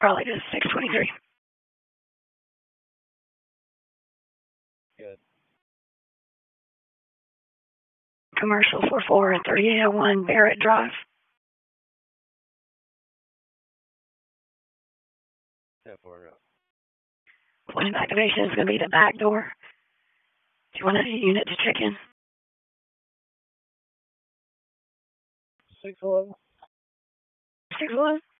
Probably just 623. Good. Commercial 44 at 3801 Barrett Drive. Yeah, 4 up. Point of activation is going to be the back door. Do you want a unit to check in? 611. 611?